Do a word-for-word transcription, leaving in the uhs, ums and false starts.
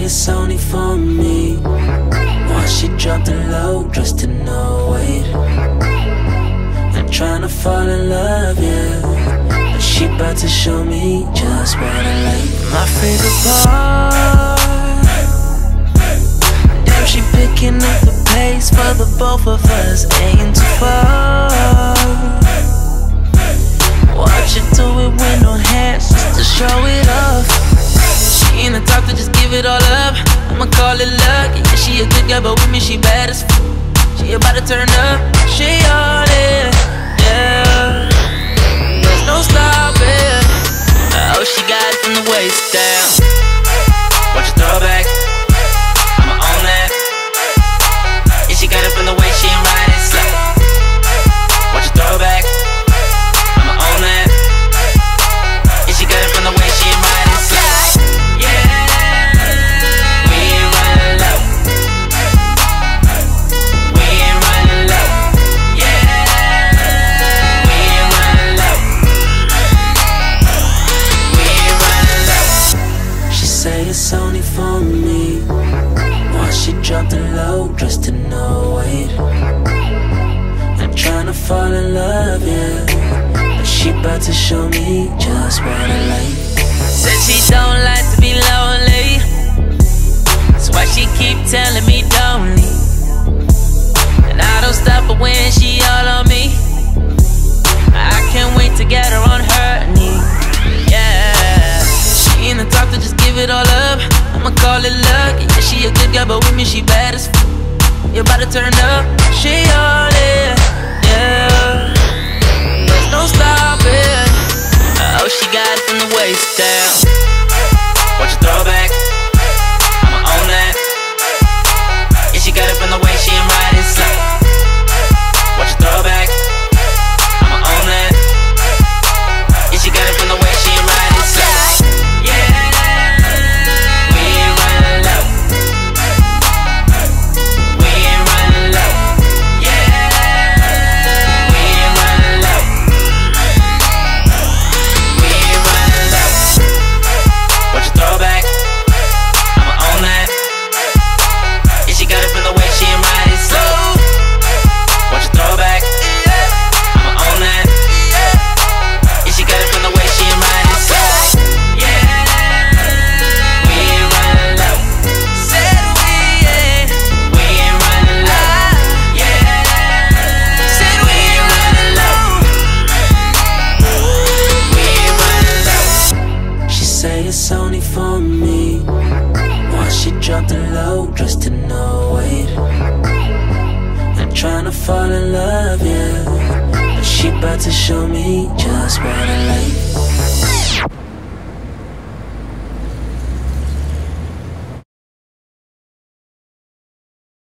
it's only for me. Why she dropped the low just to no weight, and tryna fall in love, yeah. But she about to show me just what I like. My favorite part, damn, she picking up the pace for the both of us, ain't too far. Watch her do it with no hands, just to show it off. She ain't the type to just give it all up. I'ma call it luck. Yeah, she a good girl, but with me she bad as f. She about to turn up, she all in, yeah. There's no stopping. Oh, she got it from the waist down. Watch her throw back, I'ma own that. Yeah, she got it from the way she ain't riding slow. Watch her throw back, I'ma own that. Yeah, she got it from the way she ain't riding slow. It's only for me. Why she dropped the low just to no weight, and tryna fall in love, yeah. But she about to show me just what I like. Said she don't like to be lonely, that's why she keep telling me don't leave. And I don't stop her when she all on me. I can't wait to get her on her knee, yeah. She ain't the type to just give it all up. I'ma call it luck. Yeah, she a good girl, but with me she bad as f. You about to turn up, she all in, yeah. There's no stopping. Oh, she got it from the waist down. Watch her throw back, I'ma own that. Yeah, she got it from the way she ain't riding slow. Watch her throw back, I'ma own that. Yeah, she got it from the way she ain't riding slow. It's only for me. Why she dropped the low just to no weight, and tryna fall in love, yeah. But she about to show me just what I like.